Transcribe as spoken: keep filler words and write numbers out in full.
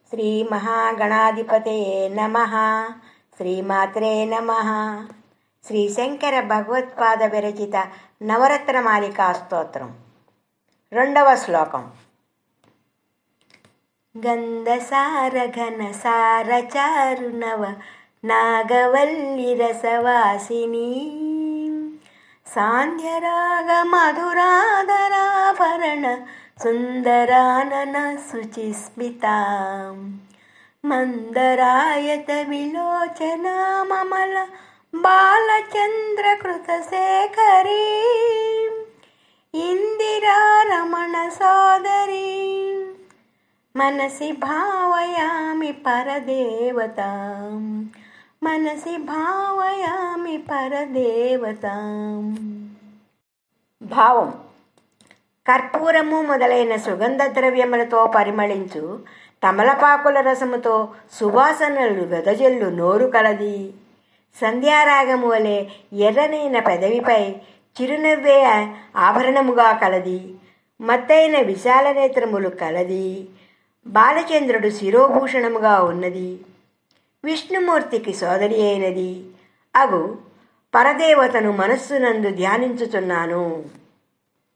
శ్రీ మహాగణాధిపతయే నమః. శ్రీమాత్రే నమః. శ్రీ శంకర భగవత్పాద విరచిత నవరత్నమాలికా స్తోత్రం. రెండవ శ్లోకం. గంధసార ఘనసార చారునవ నాగవల్లి రసవాసిని సాంధ్యరాగ మధురాధరాభరణ సుందరానన శుచిస్మితాం మందరాయత విలోచనా మమల బాలచంద్రకృత శేఖరీ ఇందిరారమణ సోదరీ మనసి భావయామి పరదేవతాం మనసి భావయామి పరదేవతాం. భావం: కర్పూరము మొదలైన సుగంధ ద్రవ్యములతో పరిమళించు తమలపాకుల రసముతో సువాసనలు వెదజల్లు నోరు కలది. సంధ్యారాగము వలె ఎర్రనైన పెదవిపై చిరునవ్వే ఆభరణముగా కలది. మత్తైన విశాల నేత్రములు కలది. బాలచంద్రుడు శిరోభూషణముగా ఉన్నది. విష్ణుమూర్తికి సోదరి అయినది అగు పరదేవతను మనస్సునందు ధ్యానించుచున్నాను.